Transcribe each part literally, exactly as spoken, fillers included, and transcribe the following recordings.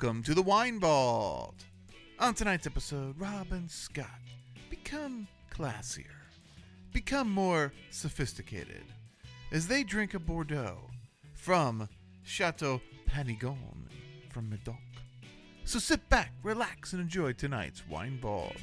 Welcome to the Wine Vault. On tonight's episode, Rob and Scott become classier, become more sophisticated as they drink a Bordeaux from Chateau Panigon from Medoc. So sit back, relax, and enjoy tonight's Wine Vault.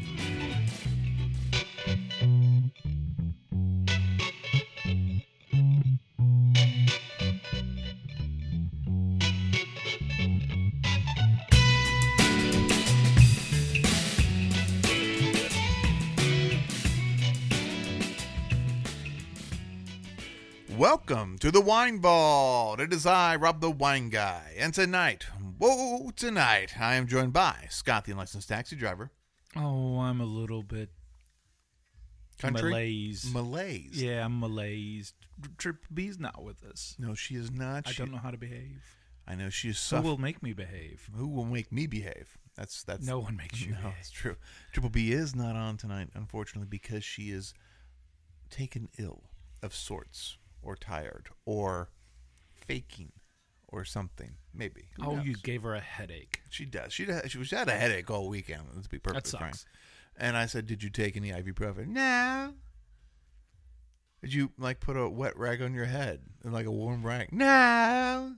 Welcome to the Wine Vault. It is I, Rob the Wine Guy, and tonight, whoa, tonight, I am joined by Scott, the unlicensed taxi driver. Oh, I'm a little bit Country? malaise. Malaise. Yeah, I'm malaised. Triple B's not with us. No, she is not. I She, don't know how to behave. I know she is Who suffering. will make me behave? Who will make me behave? That's that's. No one makes you No, behave. it's true. Triple B is not on tonight, unfortunately, because she is taken ill of sorts, or tired, or faking, or something. Maybe. Who Oh, knows? you gave her a headache. She does. She does. She was she had a headache all weekend. Let's be perfectly That frank. sucks. And I said, "Did you take any ibuprofen?" No. Did you like put a wet rag on your head and like a warm rag? No.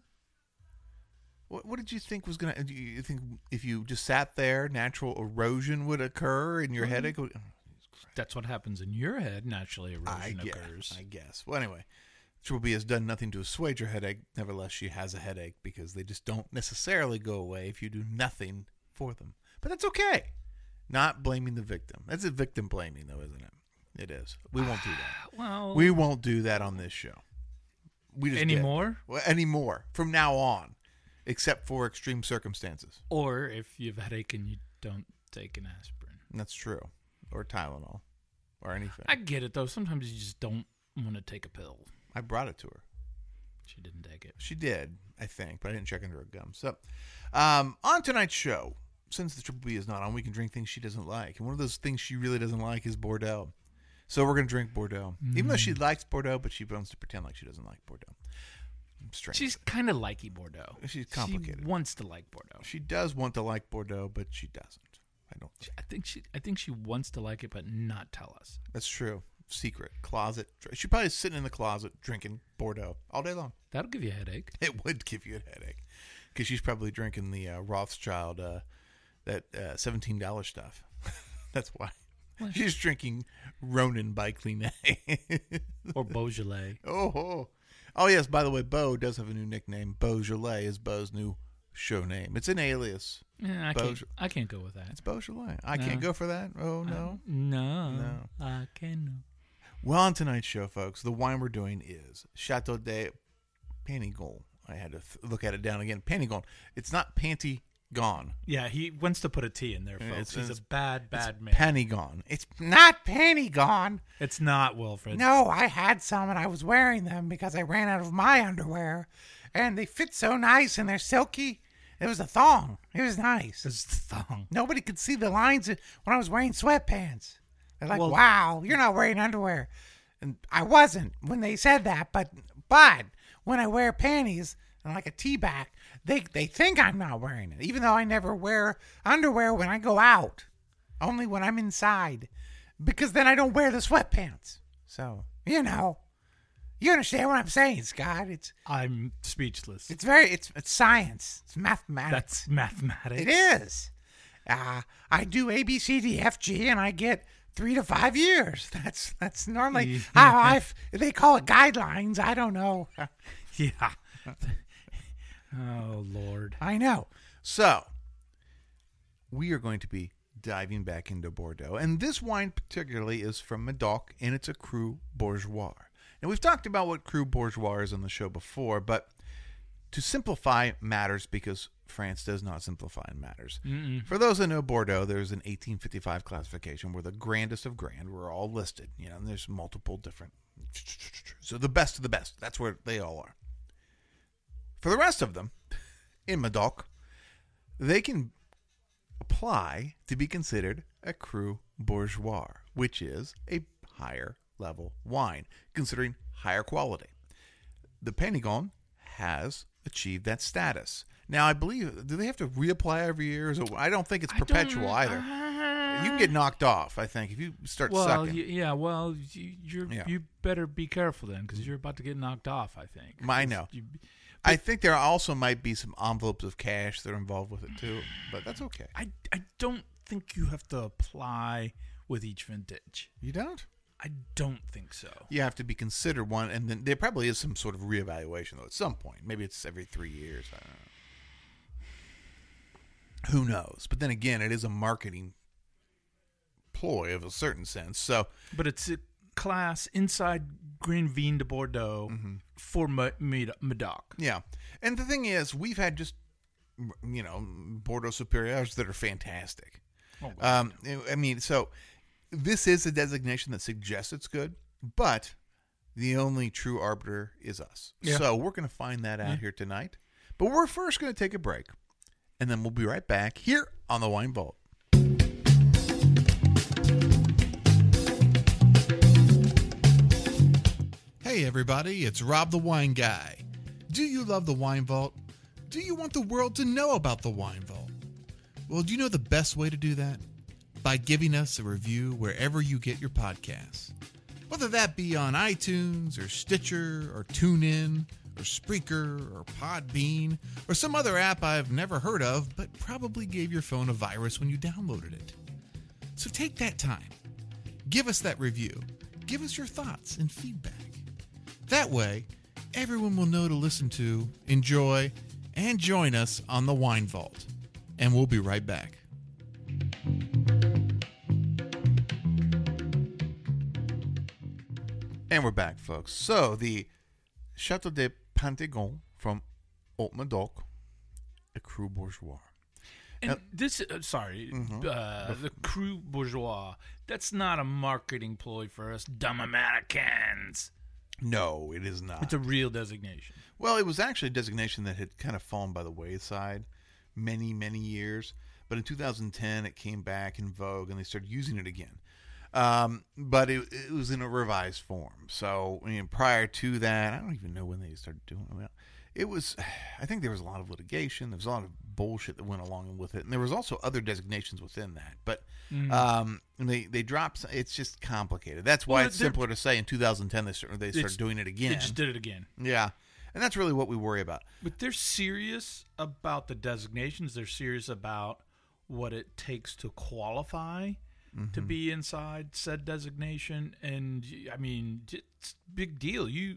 What What did you think was gonna? Do you think if you just sat there, natural erosion would occur and your Mhm. headache would? That's what happens in your head. Naturally, I erosion guess. occurs. I guess. Well, anyway, Triple B has done nothing to assuage her headache. Nevertheless, she has a headache because they just don't necessarily go away if you do nothing for them. But that's okay. Not blaming the victim. That's a victim blaming, though, isn't it? It is. We won't do that. Well, We won't do that on this show. We just did. anymore? Well, anymore from now on, except for extreme circumstances. Or if you have a headache and you don't take an aspirin. That's true. Or Tylenol. Or anything. I get it, though. Sometimes you just don't want to take a pill. I brought it to her. She didn't take it. She did, I think, but I didn't check under her gum. So, um, on tonight's show, since the Triple B is not on, we can drink things she doesn't like. And one of those things she really doesn't like is Bordeaux. So we're going to drink Bordeaux. Mm. Even though she likes Bordeaux, but she wants to pretend like she doesn't like Bordeaux. Strange. She's kind of likey Bordeaux. She's complicated. She wants to like Bordeaux. She does want to like Bordeaux, but she doesn't. I don't think. I think she. I think she wants to like it, but not tell us. That's true. Secret. Closet. She's probably sitting in the closet drinking Bordeaux all day long. That'll give you a headache. It would give you a headache. Because she's probably drinking the uh, Rothschild, uh, that uh, seventeen dollars stuff. That's why. What? She's drinking Ronin by Clean Or Beaujolais. Oh, oh. Oh, yes. By the way, Beau does have a new nickname. Beaujolais is Beau's new show name. It's an alias. Yeah, I Beauj- can't. I can't go with that. It's Beaujolais. I No. can't go for that. Oh, no. Uh, no. No. I can. Well, on tonight's show, folks, the wine we're doing is Chateau de Panigon. I had to th- look at it down again. Panigon. It's not Panty Gone. Yeah, he wants to put a T in there, folks. It's- He's it's- a bad, bad it's man. Panigon. It's not Panigon. It's not Wilfred. No, I had some and I was wearing them because I ran out of my underwear. And they fit so nice and they're silky. It was a thong. It was nice. It's the thong. Nobody could see the lines when I was wearing sweatpants. They're like, Well- wow, you're not wearing underwear. And I wasn't when they said that. But but when I wear panties and like a T-back, they, they think I'm not wearing it. Even though I never wear underwear when I go out. Only when I'm inside. Because then I don't wear the sweatpants. So, you know. You understand what I'm saying, Scott? It's I'm speechless. it's very it's it's science. It's mathematics. That's mathematics. It is. Uh, I do A B C D F G and I get three to five years. That's that's normally Yeah. how I they call it guidelines. I don't know. Yeah. Oh, Lord. I know. So, we are going to be diving back into Bordeaux. And this wine particularly is from Medoc, and it's a Cru Bourgeois. Now, we've talked about what Cru Bourgeois is on the show before, but to simplify matters, because France does not simplify matters. Mm-mm. For those that know Bordeaux, there's an eighteen fifty-five classification where the grandest of grand were all listed. You know, and there's multiple different. So the best of the best. That's where they all are. For the rest of them, in Medoc, they can apply to be considered a Cru Bourgeois, which is a higher level wine, considering higher quality. The Panigon has achieved that status. Now, I believe, do they have to reapply every year? Is it, I don't think it's I don't- perpetual either. uh, You can get knocked off, I think, if you start well, sucking. y- yeah. Well, you, you're Yeah. you better be careful then, because you're about to get knocked off. I think. I know. You- I think there also might be some envelopes of cash that are involved with it too, but that's okay. I I don't think you have to apply with each vintage. You don't? I don't think so. You have to be considered one, and then there probably is some sort of reevaluation though at some point. Maybe it's every three years. I don't know. Who knows? But then again, it is a marketing ploy of a certain sense. So But it's a class inside Green Vin de Bordeaux Mm-hmm. for Ma- Med- Medoc. yeah, and the thing is, we've had just you know Bordeaux Superiors that are fantastic. Oh, wow. Um, I mean, so this is a designation that suggests it's good, but the only true arbiter is us. Yeah. So we're going to find that out Yeah. here tonight. But we're first going to take a break, and then we'll be right back here on the Wine Vault. Hey, everybody, it's Rob the Wine Guy. Do you love the Wine Vault? Do you want the world to know about the Wine Vault? Well, do you know the best way to do that? By giving us a review wherever you get your podcasts. Whether that be on iTunes or Stitcher or TuneIn or Spreaker or Podbean or some other app I've never heard of but probably gave your phone a virus when you downloaded it. So take that time. Give us that review. Give us your thoughts and feedback. That way, everyone will know to listen to, enjoy, and join us on the Wine Vault. And we'll be right back. And we're back, folks. So, the Chateau de Panthégon from Haute-Medoc, a Cru Bourgeois. And Now- this, uh, sorry, Mhm. uh, the Cru Bourgeois, that's not a marketing ploy for us dumb Americans. No, it is not. It's a real designation. Well, it was actually a designation that had kind of fallen by the wayside many, many years. But in two thousand ten, it came back in vogue, and they started using it again. Um, but it, it was in a revised form. So, I mean, prior to that, I don't even know when they started doing it. Well, it was, I think there was a lot of litigation. There was a lot of bullshit that went along with it. And there was also other designations within that. But Mm. um, they, they dropped, it's just complicated. That's why Well, it's they're- simpler to say in two thousand ten they started, they started It's- doing it They again. just did it again. Yeah. And that's really what we worry about. But they're serious about the designations. They're serious about what it takes to qualify to be inside said designation. And, I mean, it's a big deal. You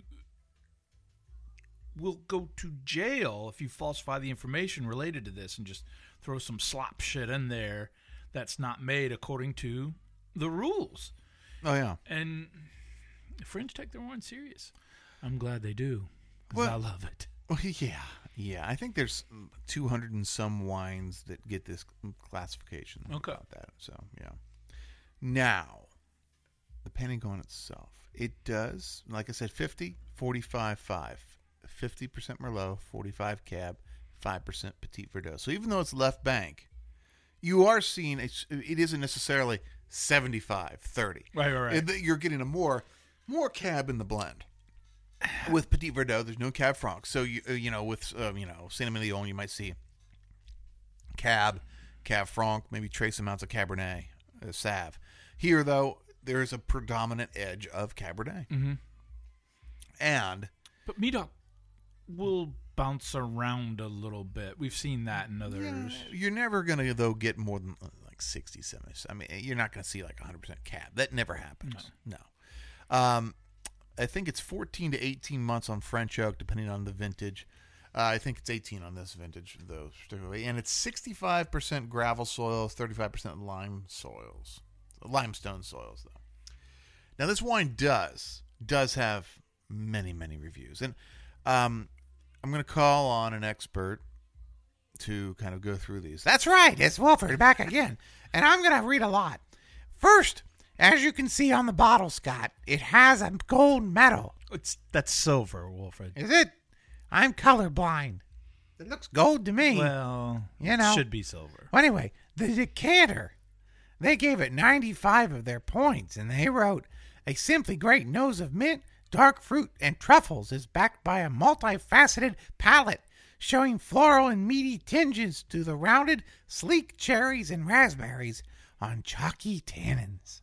will go to jail if you falsify the information related to this and just throw some slop shit in there that's not made according to the rules. Oh, yeah. And Fringe take their wine serious. I'm glad they do, 'cause Well- I love it. Well, yeah, yeah. I think there's two hundred and some wines that get this classification. Okay. About that. So, yeah. Now, the Panthégon itself. It does, like I said, fifty, forty-five, five. fifty percent Merlot, forty-five Cab, five percent Petit Verdot. So even though it's left bank, you are seeing, a, it isn't necessarily seventy-five thirty. Right, right, right. It- You're getting a more, more Cab in the blend. With Petit Verdot, there's no Cab Franc. So, you uh, you know, with, um, you know, Saint-Emilion, you might see Cab, Cab Franc, maybe trace amounts of Cabernet, uh, Sauv. Here, though, there's a predominant edge of Cabernet. Mm-hmm. And, But Medoc will bounce around a little bit. We've seen that in others. yeah, you're never going to, though, get more than uh, like sixty, seventy. I mean, you're not going to see like one hundred percent Cab. That never happens. No. no. Um, I think it's fourteen to eighteen months on French oak, depending on the vintage. Uh, I think it's eighteen on this vintage, though, particularly. And it's sixty-five percent gravel soils, thirty-five percent lime soils. Limestone soils, though. Now, this wine does, does have many, many reviews. And um, I'm going to call on an expert to kind of go through these. That's right. It's Wolford back again. And I'm going to read a lot. First, as you can see on the bottle, Scott, it has a gold medal. It's that's silver, Wilfred. Is it? I'm colorblind. It looks gold to me. Well, You know. should be silver. Well, anyway, the decanter, they gave it ninety-five of their points, and they wrote, a simply great nose of mint, dark fruit and truffles is backed by a multifaceted palate, showing floral and meaty tinges to the rounded, sleek cherries and raspberries on chalky tannins.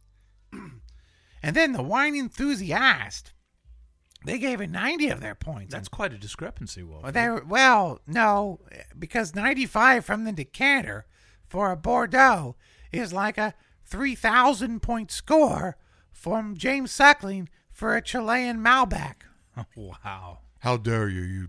And then the wine enthusiast, they gave it ninety of their points. That's quite a discrepancy, Wolf. Well, they were, well, no, because ninety-five from the decanter for a Bordeaux is like a three thousand point score from James Suckling for a Chilean Malbec. Wow. How dare you? You,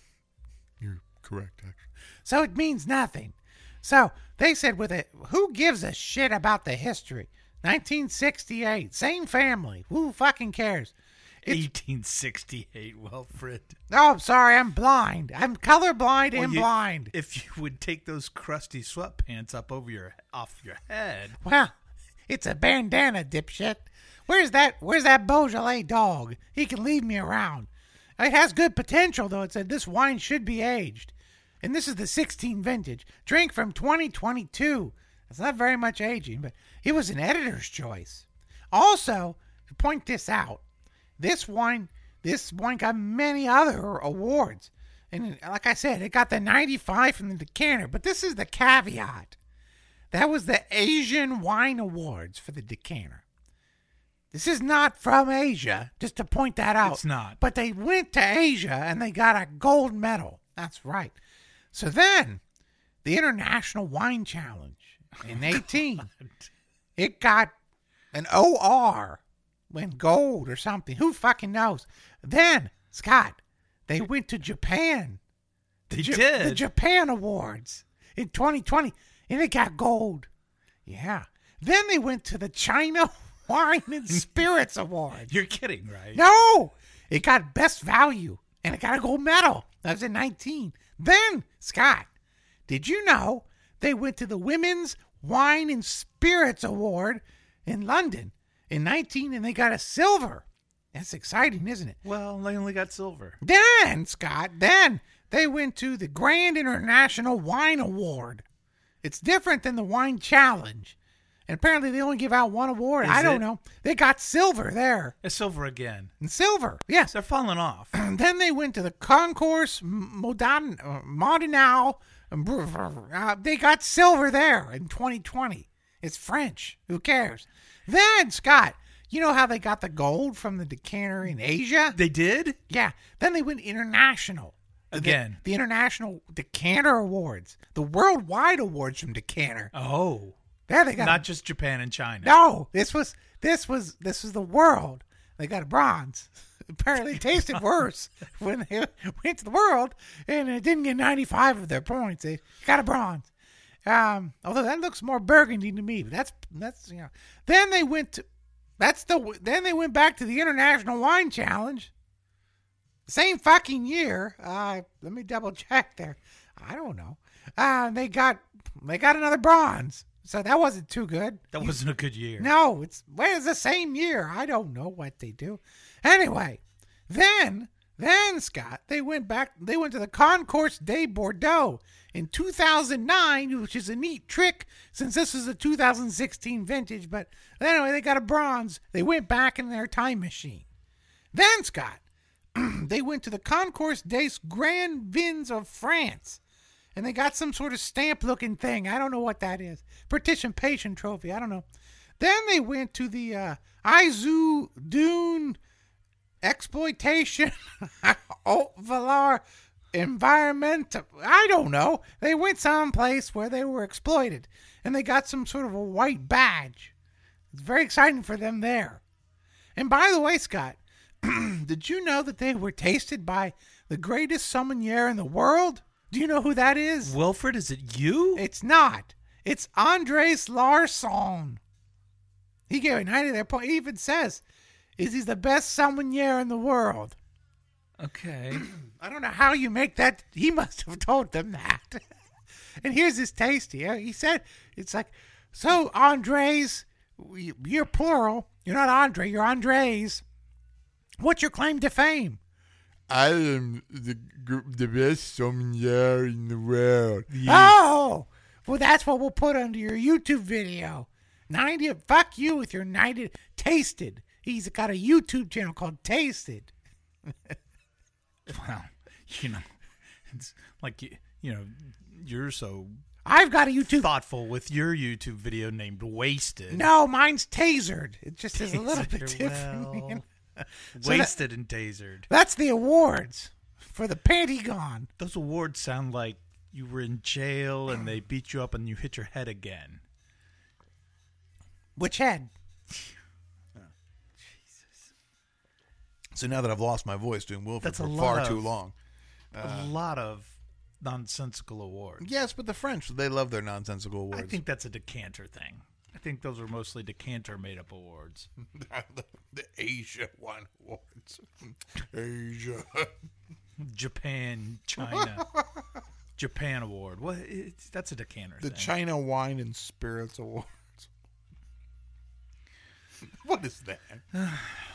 you're correct, actually. So it means nothing. So they said with it, who gives a shit about the history? nineteen sixty-eight, same family. Who fucking cares? It's, eighteen sixty-eight, Wilfred. oh, I'm sorry, I'm blind. I'm colorblind Well, and you- blind. If you would take those crusty sweatpants up over your off your head. Well, it's a bandana, dipshit. Where's that? Where's that Beaujolais dog? He can leave me around. It has good potential, though. It said this wine should be aged, and this is the sixteen vintage. Drink from twenty twenty-two. It's not very much aging, but it was an editor's choice. Also, to point this out, this wine, this wine got many other awards, and like I said, it got the ninety-five from the decanter. But this is the caveat. That was the Asian Wine Awards for the decanter. This is not from Asia, just to point that out. It's not. But they went to Asia and they got a gold medal. That's right. So then, the International Wine Challenge in eighteen, it got an O R, went gold or something. Who fucking knows? Then, Scott, they went to Japan. They Ja- did. The Japan Awards in twenty twenty, and it got gold. Yeah. Then they went to the China Wine and Spirits Awards. You're kidding, right? No! It got best value, and it got a gold medal. That was in nineteen. Then, Scott, did you know they went to the Women's Wine and Spirits Award in London in nineteen, and they got a silver. That's exciting, isn't it? Well, they only got silver. Then, Scott, then they went to the Grand International Wine Award. It's different than the Wine Challenge. And apparently they only give out one award. Is I don't it? know. They got silver there. It's silver again. And silver, yes. They're falling off. And then they went to the Concours Modern, uh, Modinal. Uh, they got silver there in twenty twenty. It's French. Who cares? Then, Scott, you know how they got the gold from the decanter in Asia? They did? Yeah. Then they went international. Again. The, the International Decanter Awards. The Worldwide Awards from Decanter. Oh. There they got Not just Japan and China. No, this was this was this was the world. They got a bronze. Apparently, it tasted worse when they went to the world, and it didn't get ninety-five of their points. They got a bronze. Um, although that looks more burgundy to me, but that's that's you know. Then they went to that's the then they went back to the International Wine Challenge. Same fucking year. Uh, let me double check there. I don't know. Uh, they got they got another bronze. So that wasn't too good. That wasn't a good year. No, it's well, it's the same year. I don't know what they do. Anyway, then then Scott, they went back. They went to the Concours de Bordeaux in two thousand nine, which is a neat trick since this is a two thousand sixteen vintage. But anyway, they got a bronze. They went back in their time machine. Then Scott, they went to the Concours des Grands Vins of France. And they got some sort of stamp-looking thing. I don't know what that is. Participation trophy. I don't know. Then they went to the uh, Izu Dune Exploitation Haute Valeur Environment. I don't know. They went someplace where they were exploited. And they got some sort of a white badge. It's very exciting for them there. And by the way, Scott, did you know that they were tasted by the greatest sommelier in the world? Do you know who that is? Wilfred, is it you? It's not. It's Andres Larsson. He gave a ninety there point. He even says, is he's the best sommelier in the world. Okay. I don't know how you make that. He must have told them that. And here's his taste here. He said, it's like, so Andres, you're plural. You're not Andre, you're Andres. What's your claim to fame? I am the the best sommelier in the world. Oh, well, that's what we'll put under your YouTube video. ninety, fuck you with your ninety tasted. He's got a YouTube channel called Tasted. Well, you know, it's like, you, you know, you're so I've got a YouTube. thoughtful with your YouTube video named Wasted. No, mine's Tasered. It just is a little bit Tasered, different. well, man. Wasted and tasered. That's the awards for the Pentagon. Those awards sound like you were in jail and they beat you up and you hit your head again. Which head? So now that I've lost my voice doing Wilford That's a for lot far of- too long. A lot of nonsensical awards. Yes, but the French, they love their nonsensical I awards. think that's a decanter thing. I think those are mostly decanter made up awards. the, the Asia Wine Awards. Asia. Japan, China, Japan award. What? It's, that's a decanter The thing. China Wine and Spirits Awards. What is that? Lord,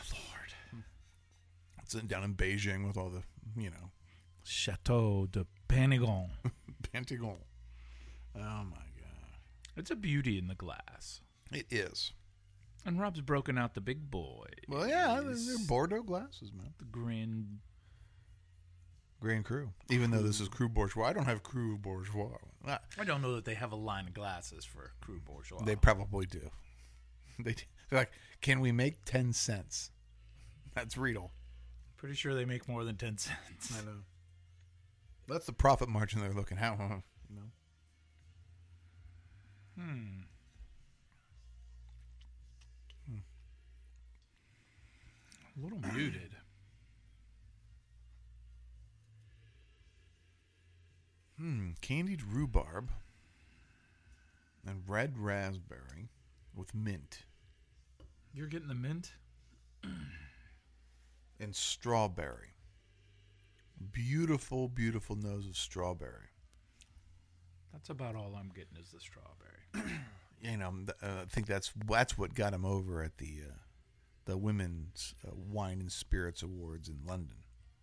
It's down in Beijing with all the, you know, Chateau de Pentagon. Pentagon. Oh my God. It's a beauty in the glass. It is. And Rob's broken out the big boy. Well, yeah, they're, they're Bordeaux glasses, man. The Grand. Grand Cru. Even though this is Cru Bourgeois, I don't have Cru Bourgeois. Ah, I don't know that they have a line of glasses for Cru Bourgeois. They probably do. They, they're like, can we make ten cents? That's Riedel. Pretty sure they make more than ten cents. I know. That's the profit margin they're looking at. Huh? You know? Hmm. A little muted. Hmm. Candied rhubarb and red raspberry with mint You're getting the mint? and strawberry. Beautiful, beautiful nose of strawberry. That's about all I'm getting is the strawberry. You know, th- uh, I think that's that's what got him over at the uh, the Women's uh, Wine and Spirits Awards in London.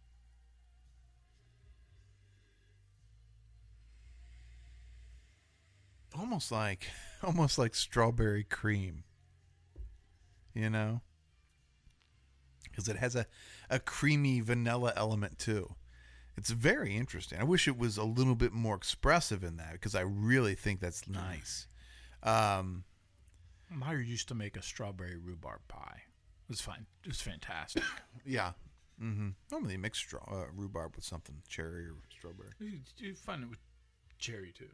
Almost like, almost like strawberry cream. You know, because it has a, a creamy vanilla element too. It's very interesting. I wish it was a little bit more expressive in that because I really think that's nice. Um, Meyer used to make a strawberry rhubarb pie. It was fine. It was fantastic. yeah. Mm-hmm. Normally, you mix straw, uh, rhubarb with something, cherry or strawberry. you, you find it with cherry too.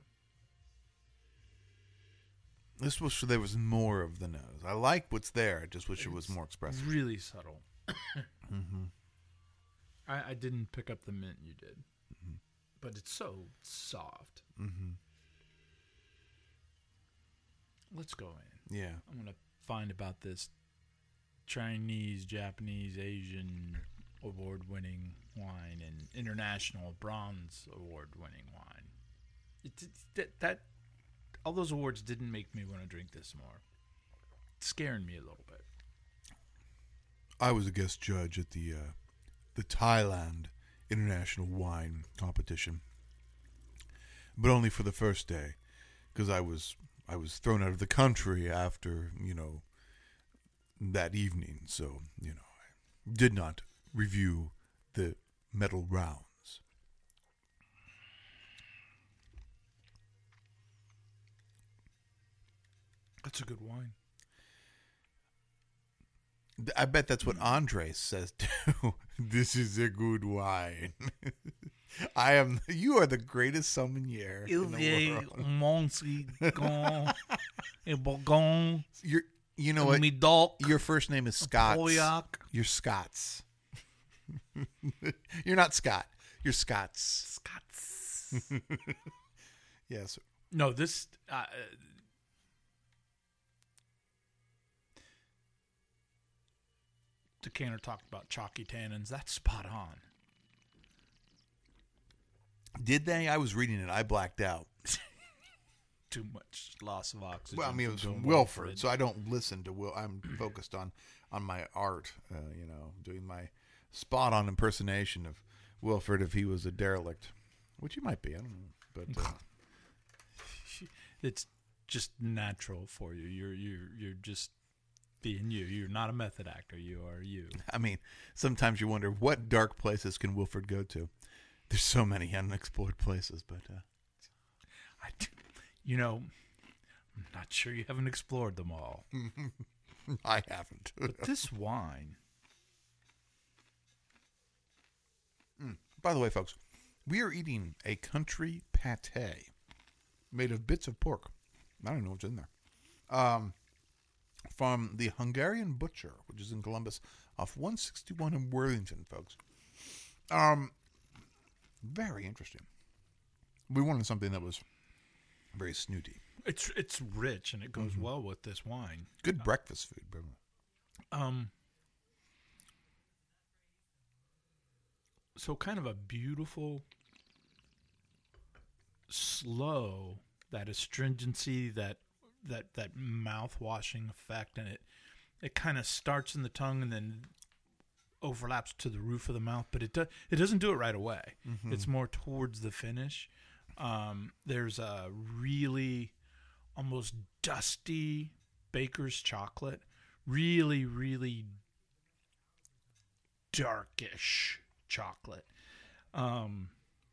This was there was more of the nose. I like what's there. I just wish it was It's more expressive. Really subtle. Mm-hmm. I, I didn't pick up the mint you did, mm-hmm. but it's so soft. Mm-hmm. Let's go in. Yeah. I'm gonna find about this Chinese, Japanese, Asian award-winning wine and international bronze award-winning wine. It, it, that, that all those awards didn't make me want to drink this more. It's scaring me a little bit. I was a guest judge at the uh, the Thailand International Wine Competition, but only for the first day, because I was I was thrown out of the country after you know that evening. So you know I did not review the medal rounds. That's a good wine. I bet that's what Andres says too. This is a good wine. I am. You are the greatest sommelier in the world. You're. You know what? Your first name is Scots. You're Scots. You're not Scott. You're Scots. Scots. Yes. No, this. Uh, Decanter talked about chalky tannins. That's spot on. Did they? I was reading it. I blacked out. Too much loss of oxygen. Well, I mean, it from was doing Wilford, so I don't listen to Will. I'm focused on on my art. Uh, you know, doing my spot on impersonation of Wilford if he was a derelict, which he might be. I don't know, but uh, It's just natural for you. You're you're you're just Being you. You're not a method actor. You are you. I mean, sometimes you wonder what dark places can Wilford go to. There's so many unexplored places, but uh... I, you know, I'm not sure you haven't explored them all. I haven't. But this wine. Mm. By the way, folks, we are eating a country pate made of bits of pork. I don't know what's in there. Um, from the Hungarian Butcher, which is in Columbus, off one sixty-one in Worthington, folks. Um, very interesting. We wanted something that was very snooty. It's it's rich and it goes mm-hmm. well with this wine. Good uh, breakfast food, by the way. Um. So kind of a beautiful, slow, that astringency, that that that mouth-washing effect, and it it kind of starts in the tongue and then overlaps to the roof of the mouth, but it do, it doesn't do it right away. Mm-hmm. It's more towards the finish. Um, there's a really almost dusty baker's chocolate, really, really darkish chocolate. Um,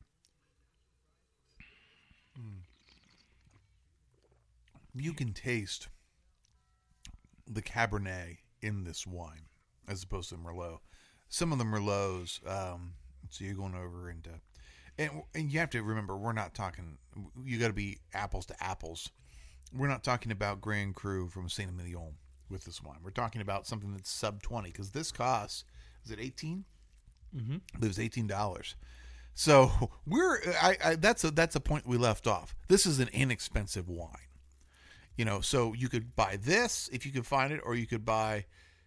you can taste the Cabernet in this wine as opposed to Merlot. Some of the Merlots, um, so you're going over into, and, and you have to remember, we're not talking, you got to be apples to apples. We're not talking about Grand Cru from Saint Emilion with this wine. We're talking about something that's sub twenty, because this costs, is it eighteen? Mm-hmm. It was eighteen dollars. So we're, I, I, that's a, that's a point we left off. This is an inexpensive wine. You know, so you could buy this if you could find it, or you could buy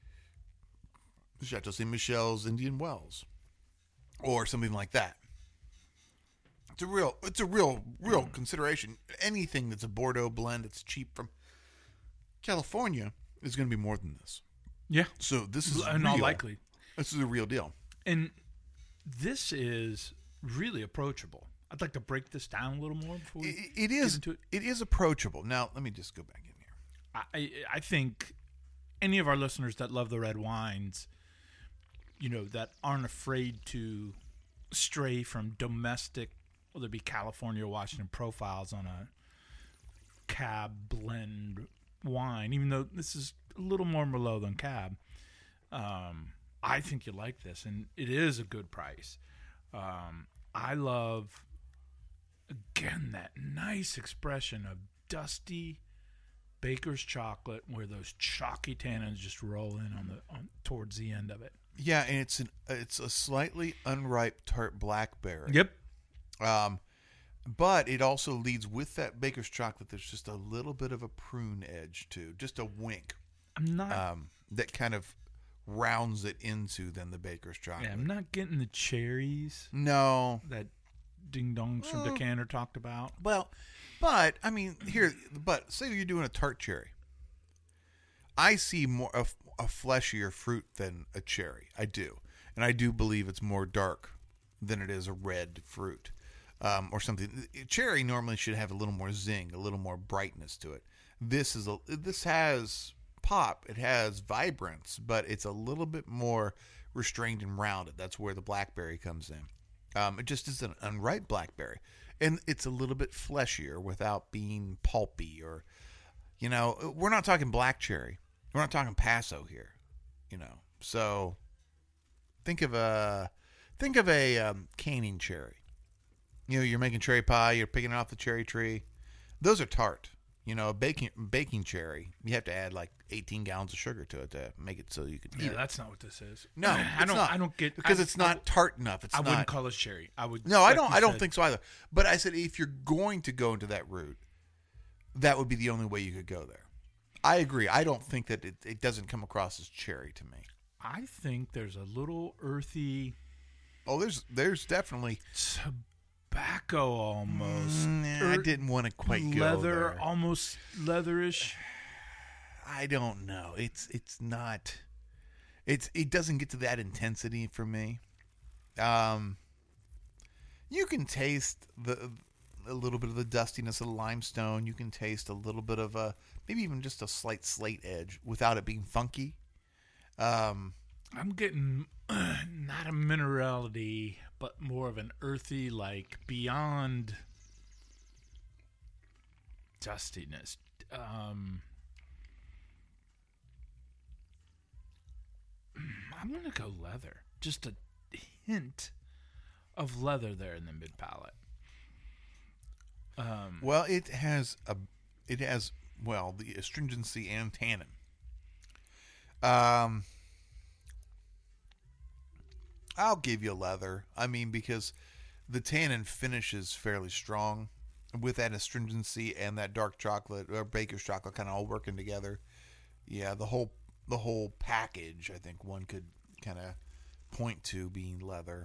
Chateau Saint Michel's Indian Wells, or something like that. It's a real, it's a real, real mm. consideration. Anything that's a Bordeaux blend, it's cheap from California, is going to be more than this. Yeah. So this is in real. all likely. This is a real deal. And this is really approachable. I'd like to break this down a little more before we it, it is. Get into it. It is approachable. Now, let me just go back in here. I I think any of our listeners that love the red wines, you know, that aren't afraid to stray from domestic, whether it be California or Washington profiles on a Cab blend wine, even though this is a little more Merlot than Cab, um, I think you like this, and it is a good price. Um, I love, again, that nice expression of dusty baker's chocolate where those chalky tannins just roll in on the on towards the end of it. Yeah, and it's an it's a slightly unripe tart blackberry. Yep. Um, but it also leads with that baker's chocolate. There's just a little bit of a prune edge too, just a wink. I'm not um, that kind of rounds it into then the baker's chocolate. Yeah, I'm not getting the cherries. No, that Ding Dongs from well, Decanter talked about. Well, but I mean, here, but say you're doing a tart cherry. I see more a, a fleshier fruit than a cherry. I do, and I do believe it's more dark than it is a red fruit, um, or something. Cherry normally should have a little more zing, a little more brightness to it. This is a this has pop, it has vibrance, but it's a little bit more restrained and rounded. That's where the blackberry comes in. Um, it just is an unripe blackberry, and it's a little bit fleshier without being pulpy or, you know, we're not talking black cherry. We're not talking Paso here, you know. So think of a think of a um, canning cherry. You know, you're making cherry pie. You're picking it off the cherry tree. Those are tart. You know, a baking baking cherry, you have to add like eighteen gallons of sugar to it to make it so you can eat yeah, it. That's not what this is. No, I don't. not. I don't get because I, it's not I, tart enough. It's I not. wouldn't call it cherry. I would. No, I like don't. you I don't said, think so either. But I said if you're going to go into that route, that would be the only way you could go there. I agree. I don't think that it, it doesn't come across as cherry to me. I think there's a little earthy. Oh, there's there's definitely tobacco almost. Mm, I didn't want to quite leather, go leather, there. almost leatherish. I don't know. It's it's not. It's it doesn't get to that intensity for me. Um, you can taste the a little bit of the dustiness of the limestone. You can taste a little bit of a, maybe even just a slight slate edge without it being funky. Um, I'm getting not a minerality, but more of an earthy, like beyond dustiness. Um, I'm gonna go leather. Just a hint of leather there in the mid palate. Um, well, it has a, it has well the astringency and tannin. Um, I'll give you leather. I mean, because the tannin finishes fairly strong with that astringency and that dark chocolate or baker's chocolate kind of all working together. Yeah, the whole the whole package, I think one could kind of point to being leather.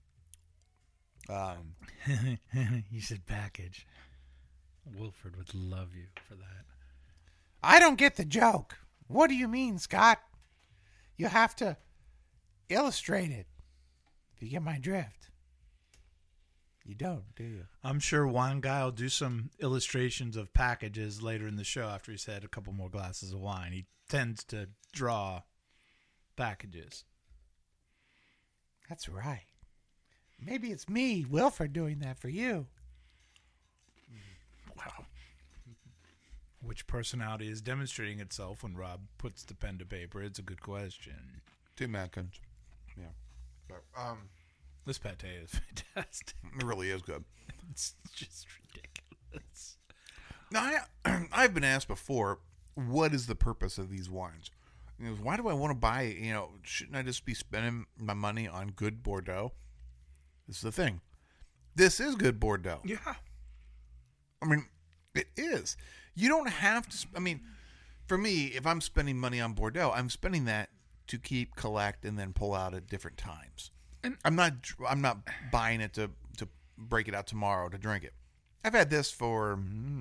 Um, you said package. Wilford would love you for that. I don't get the joke. What do you mean, Scott? You have to illustrate it. If you get my drift. You don't, do you? I'm sure Wine Guy will do some illustrations of packages later in the show after he's had a couple more glasses of wine. He tends to draw packages. That's right. Maybe it's me, Wilford, doing that for you. Wow. Which personality is demonstrating itself when Rob puts the pen to paper? It's a good question. Tim Atkins. Yeah. But, um, this pate is fantastic. it really is good. It's just ridiculous. Now, I, I've been asked before, what is the purpose of these wines? You know, why do I want to buy, you know, shouldn't I just be spending my money on good Bordeaux? This is the thing. This is good Bordeaux. Yeah. I mean, it is. You don't have to, I mean, for me, if I'm spending money on Bordeaux, I'm spending that to keep, collect, and then pull out at different times. And I'm not I'm not buying it to, to break it out tomorrow to drink it. I've had this for,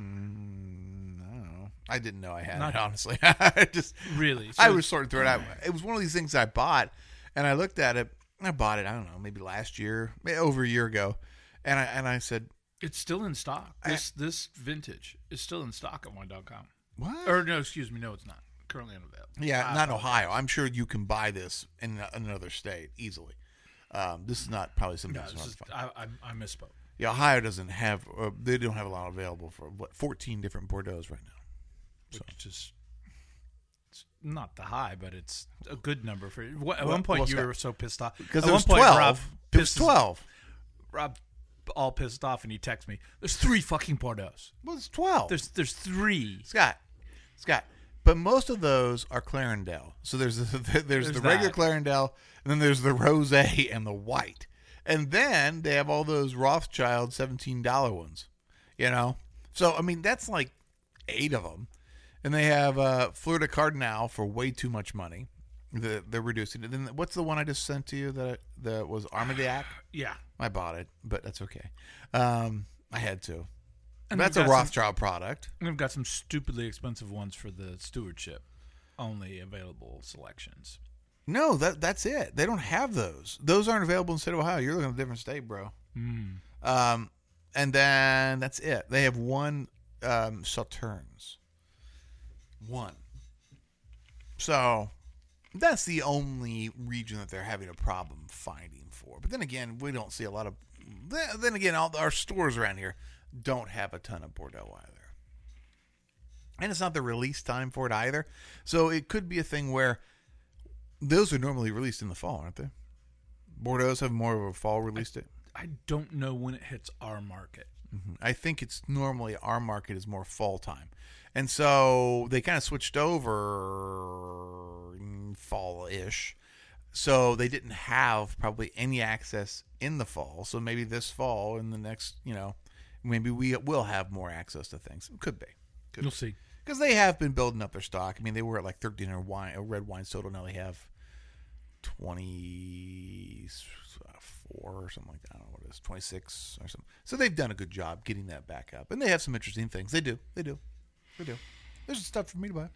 mm, I don't know. I didn't know I had Not it, honestly. I just really. I So- was sort of throwing it out. It was one of these things I bought, and I looked at it. I bought it, I don't know, maybe last year, maybe over a year ago. And I and I said, It's still in stock. This this vintage is still in stock at wine dot com. what? Or no, excuse me, no, it's not. Currently unavailable. Yeah, I not in apologize. Ohio. I'm sure you can buy this in another state easily. Um, this is not probably something No, that's this hard is, to find. I, I I misspoke. Yeah, Ohio doesn't have. Uh, they don't have a lot available for what fourteen different Bordeaux right now. So. Which is it's not the high, but it's a good number for. What, at Well- one point, well, you Scott, were so pissed off Because At it was one point, twelve. Rob It was pisses- twelve. Rob, all pissed off, and he texts me. There's three fucking Bordeaux. Well, it's twelve. There's there's three. Scott, Scott. But most of those are Clarendelle. So there's the, there's, There's the regular that. Clarendelle, and then there's the rosé and the white, and then they have all those Rothschild seventeen dollar ones. You know, so I mean that's like eight of them, and they have uh, Fleur de Cardinal for way too much money. The, they're reducing it. Then what's the one I just sent to you that that was Armagnac? Yeah. I bought it, but that's okay. Um, I had to. And That's we've a got some- Rothschild product. And we've got some stupidly expensive ones for the stewardship. Only available selections. No, that that's it. They don't have those. Those aren't available in the state of Ohio. You're looking at a different state, bro. Mm. Um, and then that's it. They have one um, Sauternes. One. So that's the only region that they're having a problem finding for. But then again, we don't see a lot of. Then again, all our stores around here don't have a ton of Bordeaux either. And it's not the release time for it either. So it could be a thing where those are normally released in the fall, aren't they? Bordeaux's have more of a fall release date. I don't know when it hits our market. Mm-hmm. I think it's normally our market is more fall time. And so they kind of switched over fall-ish. So they didn't have probably any access in the fall. So maybe this fall in the next, you know, maybe we will have more access to things. Could be. Could You'll be. see. Because they have been building up their stock. I mean, they were at like thirteen or wine, a red wine total. Now they have twenty-four or something like that. I don't know what it is, twenty-six or something. So they've done a good job getting that back up. And they have some interesting things. They do. They do. They do. There's stuff for me to buy.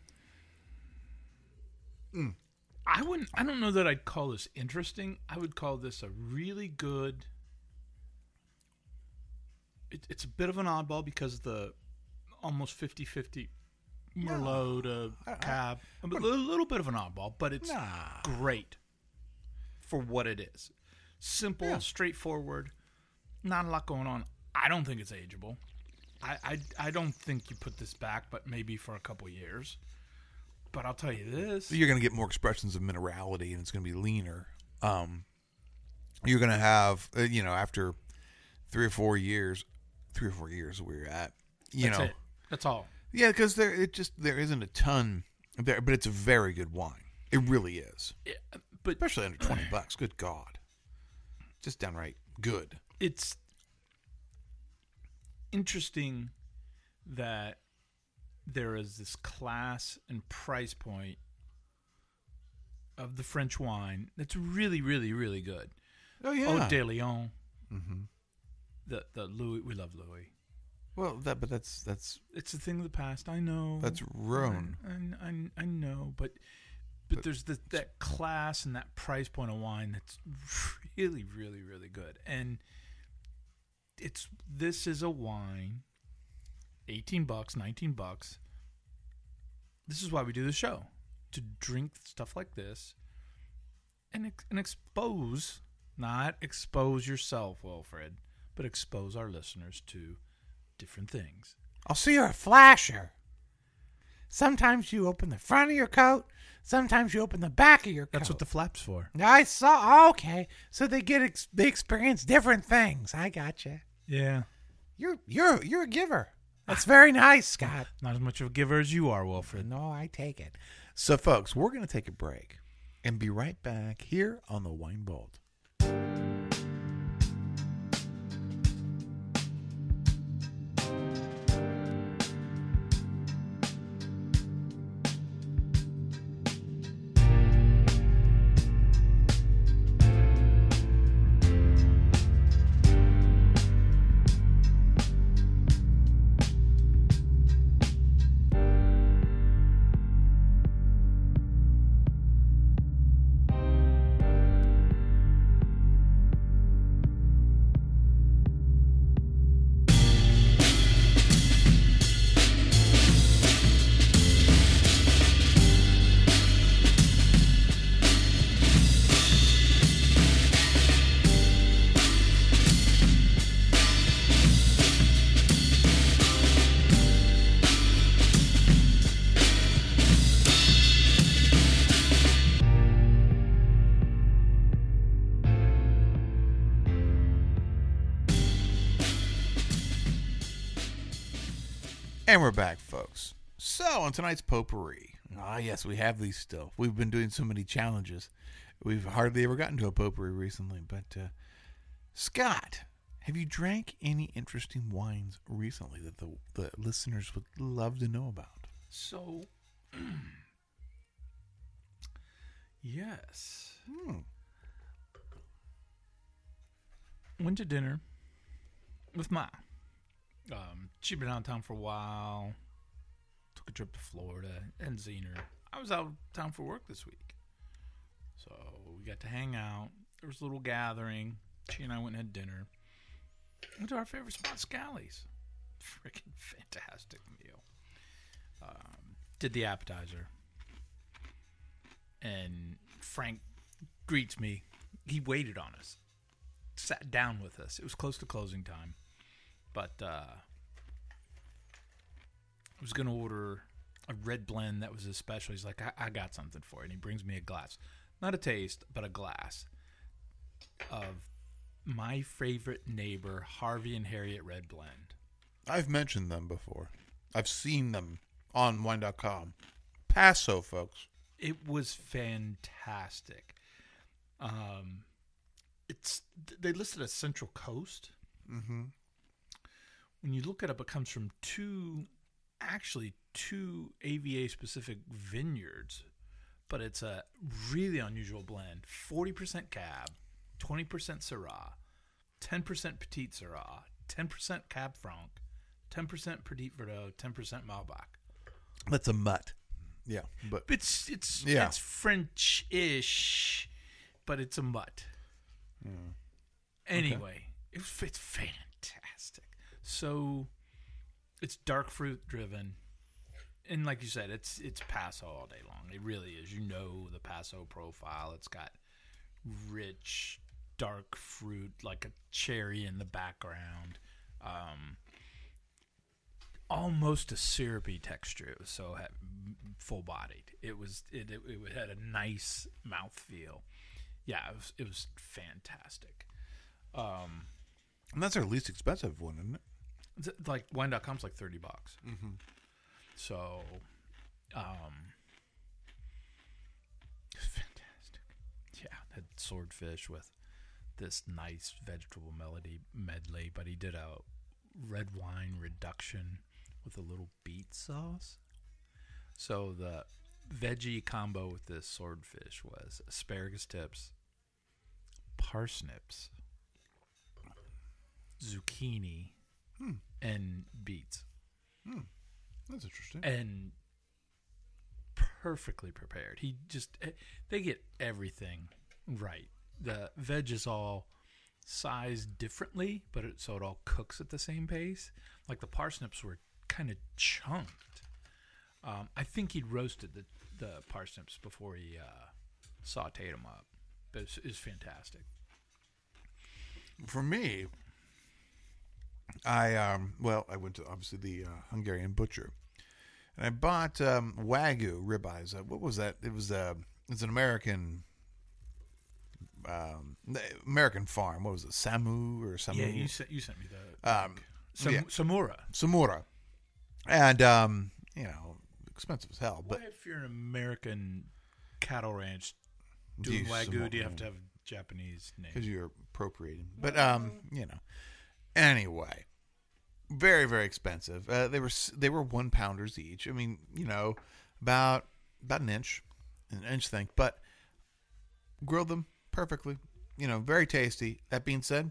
Mm. I wouldn't. I don't know that I'd call this interesting. I would call this a really good it, it's a bit of an oddball because of the almost fifty-fifty Merlot to I- I- cab. A little, little bit of an oddball, but it's Nah. great for what it is. Simple, Yeah. straightforward, not a lot going on. I don't think it's ageable. I, I, I don't think you put this back, but maybe for a couple years. But I'll tell you this. You're going to get more expressions of minerality, and it's going to be leaner. Um, you're going to have, uh, you know, after three or four years, three or four years we're at, you That's know, it. That's all. yeah, because there it just there isn't a ton there, but it's a very good wine. It really is, Yeah, but especially under twenty bucks. Good God, just downright good. it's interesting that there is this class and price point of the French wine that's really, really, really good. Oh yeah. Eau de Lyon, Mm-hmm. the the Louis. We love Louis. Well, that but that's that's It's a thing of the past. I know. that's Rhone. I, I, I know, but but there's the, that class and that price point of wine that's really, really, really good. And it's this is a wine, eighteen bucks, nineteen bucks. This is why we do the show, to drink stuff like this and ex- and expose, not expose yourself, Wilfred, but expose our listeners to different things. I'll see you're a flasher. Sometimes you open the front of your coat. Sometimes you open the back of your coat. That's what the flap's for. I saw. Okay, so they get ex- they experience different things. I got you. Yeah. You're you're you're a giver. That's very nice, Scott. Not as much of a giver as you are, Wilfred. No, I take it. So, folks, we're going to take a break and be right back here on the Wine Vault. And we're back, folks. So, on tonight's potpourri, ah, yes, we have these still. We've been doing so many challenges. We've hardly ever gotten to a potpourri recently. But, uh, Scott, have you drank any interesting wines recently that the, the listeners would love to know about? So, yes. Hmm. Went to dinner with Ma. Um, she'd been out of town for a while. Took a trip to Florida. Hadn't seen her. I was out of town for work this week. So we got to hang out. There was a little gathering. She and I went and had dinner. Went to our favorite spot, Scally's. Freaking fantastic meal. Um, did the appetizer. And Frank greets me. He waited on us. Sat down with us. It was close to closing time. But uh, I was going to order a red blend that was his special. He's like, I-, I got something for you. And he brings me a glass. Not a taste, but a glass of my favorite neighbor, Harvey and Harriet Red Blend. I've mentioned them before. I've seen them on wine dot com. Paso, folks. It was fantastic. Um, it's they listed as Central Coast. Mm-hmm. When you look it up, it comes from two, actually two A V A-specific vineyards, but it's a really unusual blend. forty percent Cab, twenty percent Syrah, ten percent Petit Syrah, ten percent Cab Franc, ten percent Petit Verdot, ten percent Malbec. That's a mutt. Yeah, but It's it's Yeah. it's French-ish, but it's a mutt. Yeah. Anyway, it was it's fantastic. So it's dark fruit driven. And like you said, it's it's Paso all day long. It really is. You know the Paso profile. It's got rich, dark fruit, like a cherry in the background. Um, almost a syrupy texture. It was so full-bodied. It was it, it it had a nice mouthfeel. Yeah, it was it was fantastic. Um, and that's our least expensive one, isn't it? It's like wine dot com's like thirty bucks. Mm-hmm. So, um, it's fantastic. Yeah, that swordfish with this nice vegetable melody medley, but he did a red wine reduction with a little beet sauce. So the veggie combo with this swordfish was asparagus tips, parsnips, zucchini, hmm. and beets. Hmm. That's interesting. And perfectly prepared. He just, they get everything right. The veg is all sized differently, but it, so it all cooks at the same pace. Like the parsnips were kind of chunked. Um, I think he'd roasted the, the parsnips before he uh, sauteed them up. But it's, it's fantastic. For me, I um well, I went to obviously the uh, Hungarian butcher, and I bought um, Wagyu ribeyes. Uh, what was that? It was uh, it's an American um, American farm. What was it? Samu or Samu? Yeah, you sent you sent me the um, Sam, yeah. Samura. Samura, and um, you know, expensive as hell. But Why, if you're an American cattle ranch do doing you Wagyu, Samu- do you have to have a Japanese name? because you're appropriating. But um, you know, anyway, very very expensive. Uh, they were they were one pounders each. I mean, you know, about about an inch, an inch thick, but grilled them perfectly. You know, very tasty. That being said,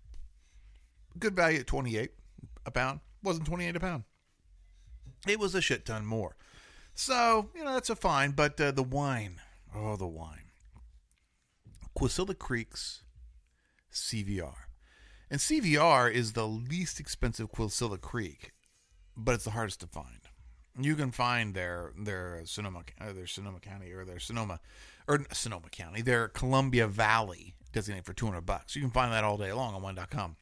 good value at twenty-eight a pound. Wasn't twenty-eight a pound. It was a shit ton more. So, you know, that's a fine. But uh, the wine, oh, the wine. Quilcilla Creek's C V R. And C V R is the least expensive Quilcilla Creek, but it's the hardest to find. You can find their their Sonoma, uh, their Sonoma County or their Sonoma, or Sonoma County, their Columbia Valley designated for two hundred bucks. You can find that all day long on wine dot com.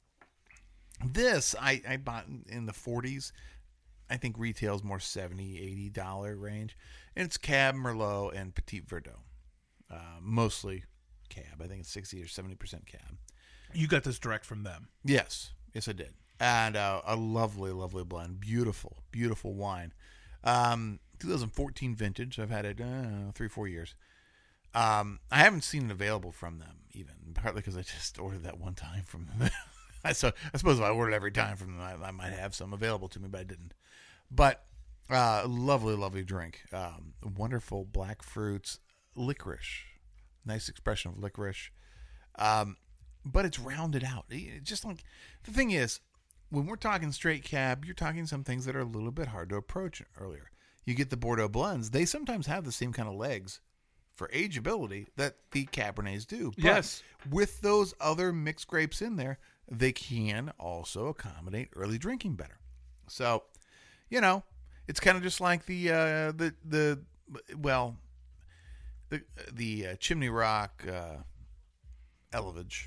This I, I bought in the forties. I think retails more seventy, eighty dollars range. And it's Cab, Merlot, and Petit Verdot. Uh, mostly Cab. I think it's sixty or seventy percent Cab. You got this direct from them. Yes. Yes, I did. And uh, a lovely, lovely blend. Beautiful, beautiful wine. Um, twenty fourteen vintage. I've had it uh, three, four years. Um, I haven't seen it available from them, even. Partly because I just ordered that one time from them. I, so, I suppose if I ordered every time from them, I, I might have some available to me, but I didn't. But uh, lovely, lovely drink. Um, wonderful black fruits, licorice. Nice expression of licorice. Um, but it's rounded out. It, just like the thing is, when we're talking straight Cab, you're talking some things that are a little bit hard to approach earlier. You get the Bordeaux blends. They sometimes have the same kind of legs for ageability that the Cabernets do. But Yes. with those other mixed grapes in there, they can also accommodate early drinking better. So, you know, it's kind of just like the uh, the the well, the the uh, Chimney Rock uh, Elevage.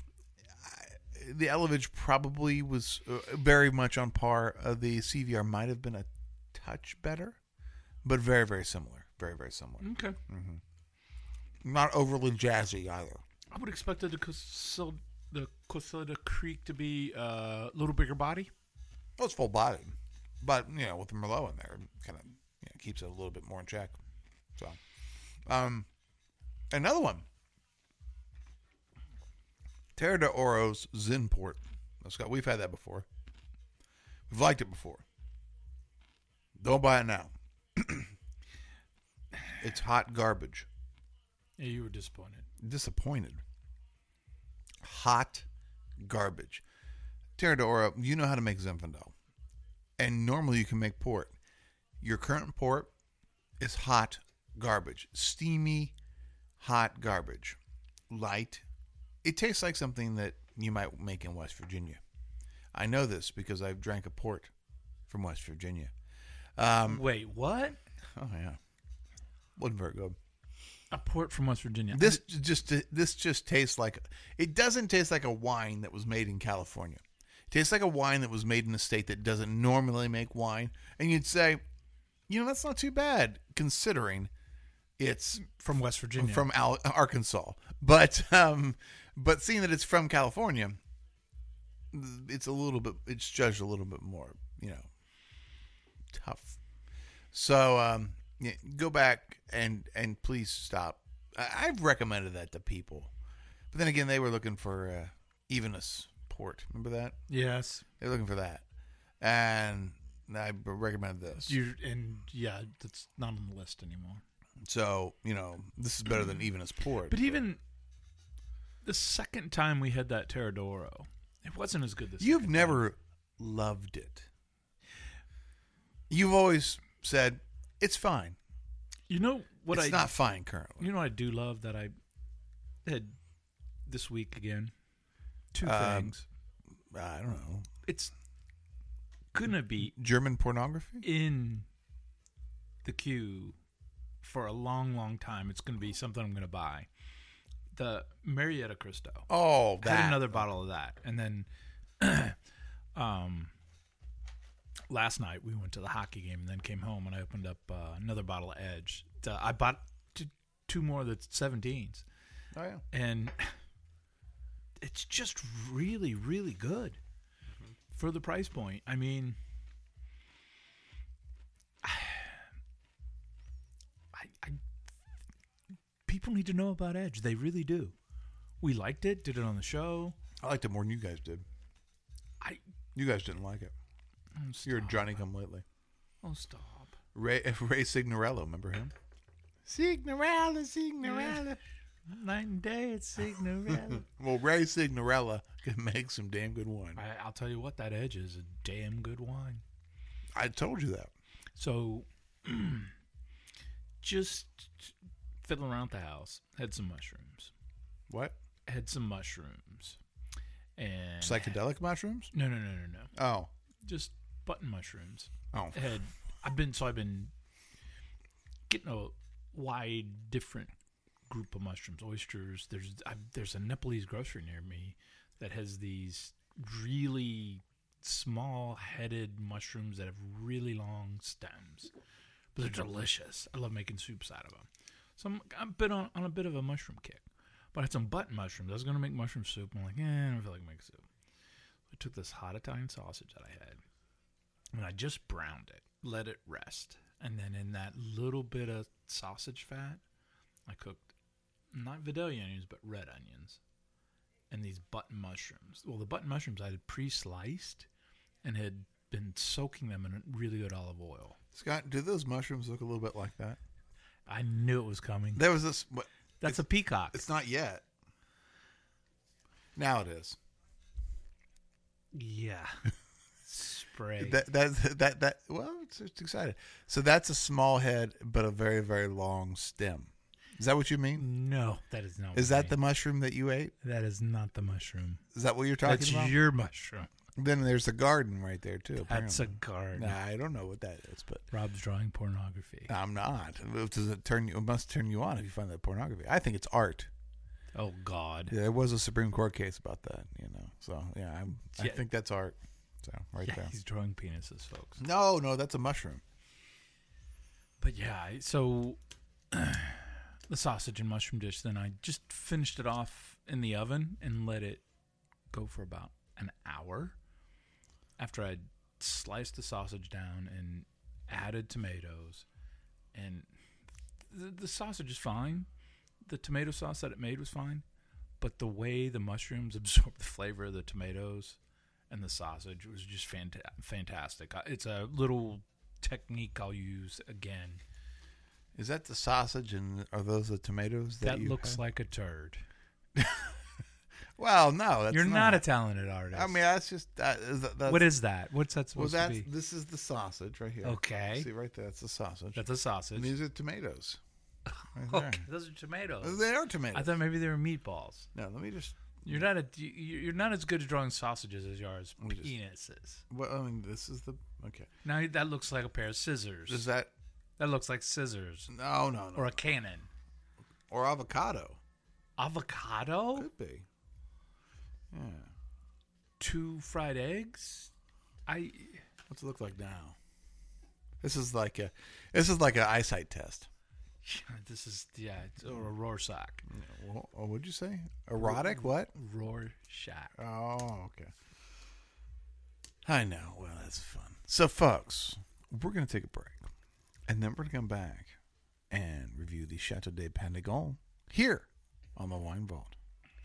The Elevage probably was uh, very much on par. Uh, the C V R might have been a touch better, but very very similar. Very very similar. Okay. Mm-hmm. Not overly jazzy either. I would expect the Quilcilla, the Quilcilla Creek to be uh, a little bigger body. Well, it's full bodied, but you know, with the Merlot in there, it kind of you know, keeps it a little bit more in check. So, um, another one, Terra de Oro's Zinport. Now, Scott, we've had that before. We've liked it before. Don't buy it now. It's hot garbage. Yeah, you were disappointed. Disappointed. Hot garbage. Terra de Oro, you know how to make Zinfandel. And normally you can make port. Your current port is hot garbage. Steamy, hot garbage. Light. It tastes like something that you might make in West Virginia. I know this because I've drank a port from West Virginia. Um, Wait, what? oh yeah, wasn't very good. A port from West Virginia. This just this just tastes like it doesn't taste like a wine that was made in California. It tastes like a wine that was made in a state that doesn't normally make wine, and you'd say, you know, that's not too bad considering it's from West Virginia, from Al- Arkansas. But um, but seeing that it's from California, it's a little bit it's judged a little bit more, you know, tough. So um, yeah, go back and and please stop. I, I've recommended that to people, but then again, they were looking for uh, Evenus port. Remember that? Yes. They were looking for that, and I recommended this. You and yeah, that's not on the list anymore. So you know, this is better than Evenus port. But even the second time we had that Terradoro, it wasn't as good this. You've never time. loved it. You've always said it's fine. You know what? It's I not fine currently. You know what I do love that I had this week again. Two Um, things. I don't know. It's gonna be German pornography? in the queue for a long, long time. It's gonna be something I'm gonna buy. The Marietta Cristo. Oh, I had that. another bottle of that, and then, um, last night we went to the hockey game, and then came home, and I opened up uh, another bottle of Edge. Uh, I bought t- two more of the seventeens, Oh, yeah. and it's just really, really good for the price point. I mean, I, I, people need to know about Edge. They really do. We liked it, did it on the show. I liked it more than you guys did. I You guys didn't like it. oh, You're a stop. Johnny come lately. Oh, stop. Ray Ray Signorello, remember him? Signorella, Signorella. Night and day, it's Signorella. Well, Ray Signorella can make some damn good wine. I, I'll tell you what, that Edge is a damn good wine. I told you that. So, just fiddling around the house, had some mushrooms. What? Had some mushrooms. And Psychedelic mushrooms? No, no, no, no, no. Oh. Just button mushrooms. Oh. Had I've been so I've been getting a wide different group of mushrooms, oysters. There's I, there's a Nepalese grocery near me that has these really small-headed mushrooms that have really long stems, but they're delicious. I love making soups out of them. So I'm I've been on, on a bit of a mushroom kick, but I had some button mushrooms. I was gonna make mushroom soup. I'm like, eh, I don't feel like making soup. I took this hot Italian sausage that I had, and I just browned it, let it rest, and then in that little bit of sausage fat, I cooked not Vidalia onions, but red onions, and these button mushrooms. Well, the button mushrooms I had pre-sliced and had been soaking them in really good olive oil. Scott, do those mushrooms look a little bit like that? I knew it was coming. There was this. What, That's a peacock. It's not yet. Now it is. Yeah. Spray. That that that that. Well, it's, it's excited. So that's a small head, but a very very long stem. Is that what you mean? No, that is not. Is what I that the mean. mushroom that you ate? That is not the mushroom. Is that what you're talking That's about? your mushroom. Then there's a garden right there too. That's a apparently. garden. Nah, I don't know what that is, but Rob's drawing pornography. I'm not. Does it turn you? It must turn you on if you find that pornography. I think it's art. Oh God. Yeah, there was a Supreme Court case about that. You know, so yeah, I'm, I Yeah. think that's art. So right Yeah, there. he's drawing penises, folks. No, no, that's a mushroom. But yeah, so the sausage and mushroom dish. Then I just finished it off in the oven and let it go for about an hour. After I'd sliced the sausage down and added tomatoes, and the, the sausage is fine. The tomato sauce that it made was fine, but the way the mushrooms absorb the flavor of the tomatoes and the sausage was just fanta- fantastic. It's a little technique I'll use again. Is that the sausage and are those the tomatoes that, That you looks had? like a turd. Well, no, that's You're not. not a talented artist. I mean, that's just that. Is that that's, what is that? What's that Well, supposed that's to be? this is the sausage right here. Okay. See right there, that's the sausage. That's a sausage. and these are tomatoes. Right there. Okay, those are tomatoes. They are tomatoes. I thought maybe they were meatballs. no, let me just You're not a you're not as good at drawing sausages as you are as me just- penises. Well, I mean, this is the okay. Now that looks like a pair of scissors. Is that That looks like scissors no, no, no, or a cannon. or avocado? Avocado? Could be. Yeah. Two fried eggs? I What's it look like now? This is like a this is like an eyesight test. this is yeah, it's, or a Rorschach. Yeah, well, oh, what'd you say? Erotic? What? Rorschach. Oh, okay. I know. Well, that's fun. So, folks, we're going to take a break. And then we're going to come back and review the Chateau de Pandigon here on the Wine Vault.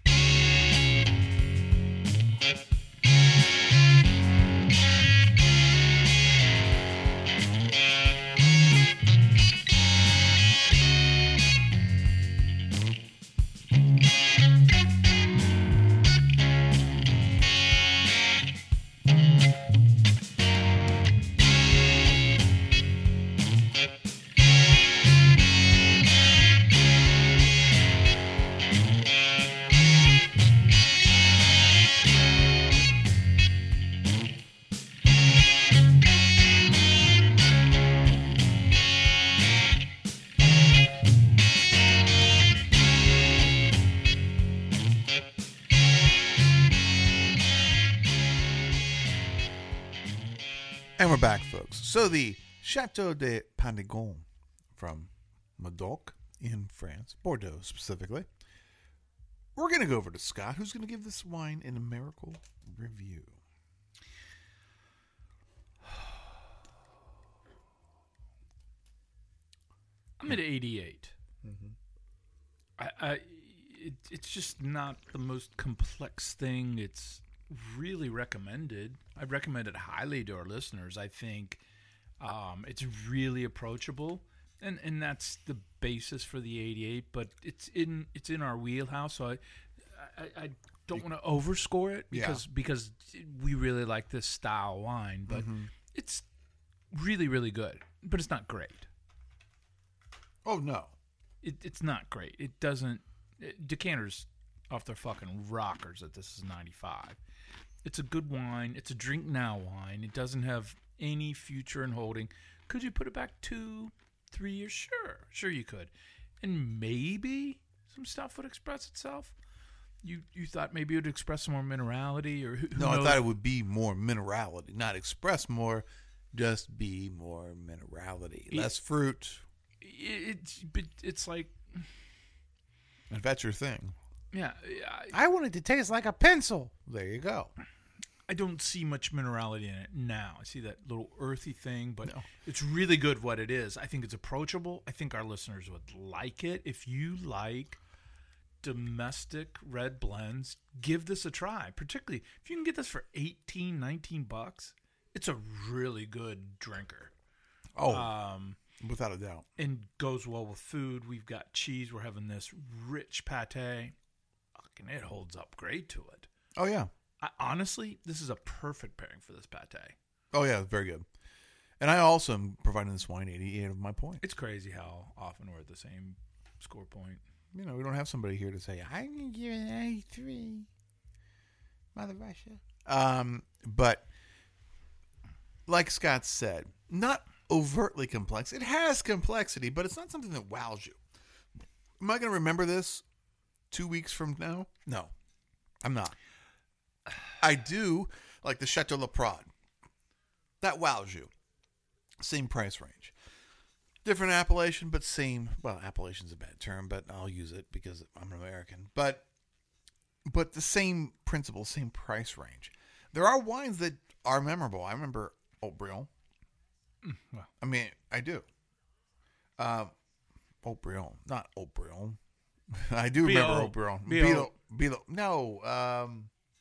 And we're back, folks. So the Chateau de Pandigon from Medoc in France, Bordeaux specifically. We're going to go over to Scott, who's going to give this wine a numerical review. I'm at eighty-eight. Mm-hmm. I, I it, it's just not the most complex thing. It's really recommended. I recommend it highly to our listeners. I think um, it's really approachable, and and that's the basis for the eighty-eight. But it's in it's in our wheelhouse, so I I, I don't want to overscore it because Yeah. because we really like this style wine. But Mm-hmm. it's really really good, but it's not great. Oh, no. It, it's not great. It doesn't. It, decanters off their fucking rockers that this is ninety-five. It's a good wine. It's a drink now wine. It doesn't have any future in holding. Could you put it back two, three years? Sure, sure you could. And maybe some stuff would express itself. You you thought maybe it would express some more minerality, or who, who No, knows? I thought it would be more minerality, not express more, just be more minerality, Yeah. less fruit. It, it's but it's like If that's your thing, yeah. I, I want it to taste like a pencil. there you go. I don't see much minerality in it now. I see that little earthy thing, but No. it's really good what it is. I think it's approachable. I think our listeners would like it. If you like domestic red blends, give this a try. Particularly if you can get this for eighteen, nineteen bucks, it's a really good drinker. Oh, Um, without a doubt. and goes well with food. We've got cheese. We're having this rich pate. Fucking, it holds up great to it. Oh, yeah. I, honestly, this is a perfect pairing for this pate. Oh, yeah, very good. And I also am providing this wine eighty-eight of my point. It's crazy how often we're at the same score point. You know, we don't have somebody here to say, I'm going to give it an eighty-three. Mother Russia. um, but like Scott said, not overtly complex. It has complexity, but it's not something that wows you. Am I going to remember this two weeks from now? No, I'm not. I do like the Chateau La Prade. That wows you. Same price range. Different appellation, but same. Well, appellation's a bad term, but I'll use it because I'm an American. But but the same principle, same price range. There are wines that are memorable. I remember Haut-Brion. well. I mean, I do. Um, Haut-Brion, not Haut-Brion. I do remember Biot. Haut-Brion. Biot. Biot. Biot. No, um,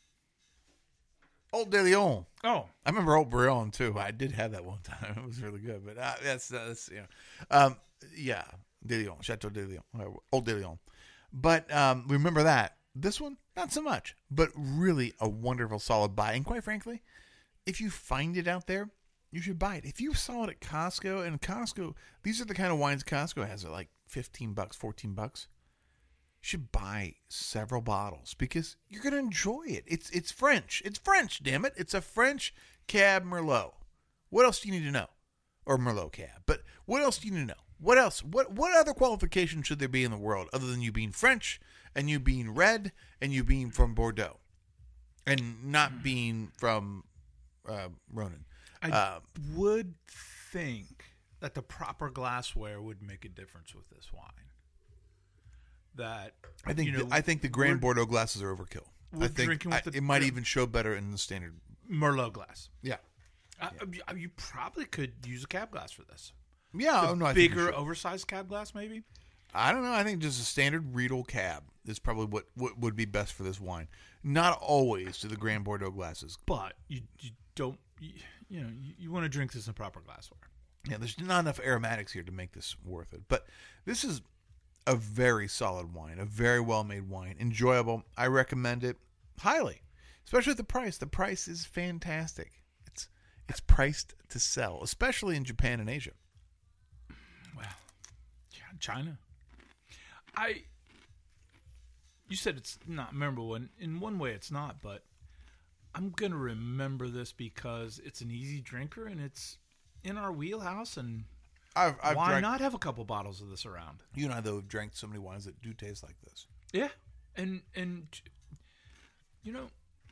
Haut de Lyon. Oh, I remember Haut-Brion too. I did have that one time. It was really good. But uh, that's that's you know, um, yeah, de Lyon, Chateau de Lyon, uh, Haut de Lyon. But um, remember that. This one, not so much, but really a wonderful, solid buy. And quite frankly, if you find it out there, you should buy it. If you saw it at Costco, and Costco, these are the kind of wines Costco has at like fifteen bucks, fourteen bucks. should buy several bottles because you're going to enjoy it. It's it's French. It's French, damn it. It's a French Cab Merlot. What else do you need to know? Or Merlot Cab. But what else do you need to know? What else? What what other qualification should there be in the world other than you being French and you being red and you being from Bordeaux and not being from uh, Ronan? I Uh, would think that the proper glassware would make a difference with this wine. That I think you know, the, I think the Grand we're- Bordeaux glasses are overkill. we're I think drinking with I- the- it might even show better in the standard. Merlot glass. Yeah. Uh, you- you probably could use a cab glass for this. Yeah, The oh, no, I think you bigger, should. oversized cab glass, maybe. I don't know. I think just a standard Riedel cab is probably what, what would be best for this wine. Not always to the Grand Bordeaux glasses. But you, you don't, you, you know, you, you want to drink this in proper glassware. Yeah, there's not enough aromatics here to make this worth it. But this is a very solid wine, a very well-made wine, enjoyable. I recommend it highly, especially at the price. The price is fantastic. It's it's priced to sell, especially in Japan and Asia. Well, yeah, China. I. You said it's not memorable, and in one way it's not, but I'm gonna remember this because it's an easy drinker and it's in our wheelhouse. And I've, I've why drank, not have a couple bottles of this around? You and I though have drank so many wines that do taste like this. Yeah, and and you know,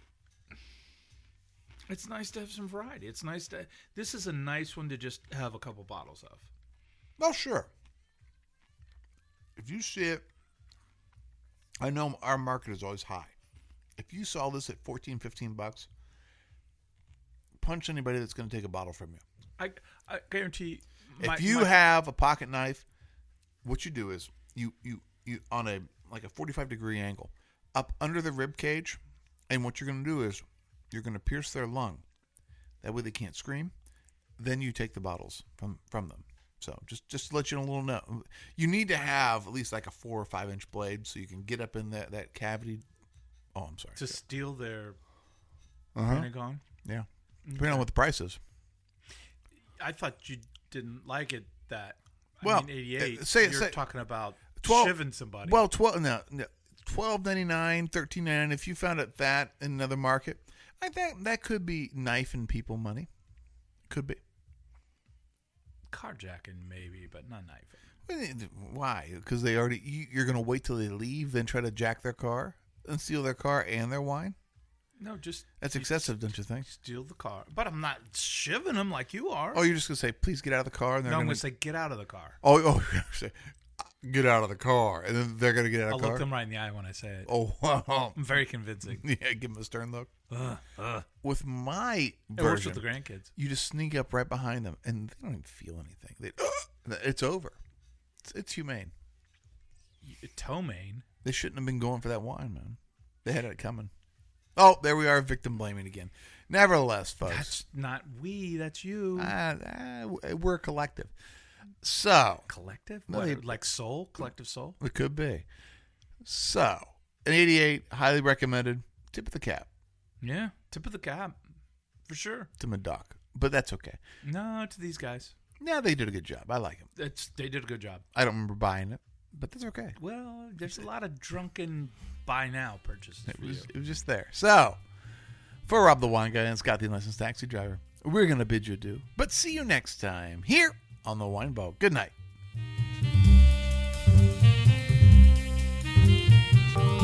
it's nice to have some variety. It's nice to. This is a nice one to just have a couple bottles of. Well, sure. If you see it, I know our market is always high. If you saw this at fourteen, fifteen bucks, punch anybody that's going to take a bottle from you. I I guarantee. If my- you my- have a pocket knife, what you do is you you you on a like a forty-five degree angle up under the rib cage, and what you're going to do is you're going to pierce their lung. That way they can't scream. Then you take the bottles from from them. So just just to let you know a little know, you need to have at least like a four or five inch blade so you can get up in that, that cavity. Oh, I'm sorry. to steal their Uh-huh. Pentagon. Yeah. Depending on what the price is. I thought you didn't like it that. I Well, mean, eighty-eight. uh, say- you're say- talking about twelve shiving somebody. Well, twelve no, no, twelve ninety nine, thirteen ninety nine. If you found it that in another market, I think that could be knifing people money. Could be. carjacking maybe, but not knifing. Why? Because they already. you- You're going to wait till they leave, then try to jack their car and steal their car and their wine. No, just That's you excessive, don't you think? steal the car. But I'm not shiving them like you are. Oh, you're just going to say, "Please get out of the car," and they're no, I'm going going to say get out of the car. "Oh, oh, you're gonna say, get out of the car," and then they're going to get out I'll of the look car. them right in the eye when I say it. Oh, wow. I'm very convincing. Yeah, give them a stern look. uh, uh. With my It works version, with the grandkids. you just sneak up right behind them, and they don't even feel anything. They, it's over. It's, it's humane. Ptomaine. They shouldn't have been going for that wine, man. They had it coming. Oh, there we are, victim blaming again. Nevertheless, folks, That's not we. That's you. uh, uh, we're a collective. So, Collective? No, What, they- like soul? Collective soul? it could be. So, an eighty-eight, highly recommended. Tip of the cap Yeah. Tip of the cap. For sure. to Madoc, but that's okay. No, to these guys. Yeah, they did a good job. I like them. It's, they did a good job. I don't remember buying it, but that's okay. Well, there's a lot of drunken buy now purchases It for was, you. it was just there. So, for Rob the Wine Guy and Scott the Unlicensed Taxi Driver, we're going to bid you adieu. But see you next time here on the Wine Boat. Good night.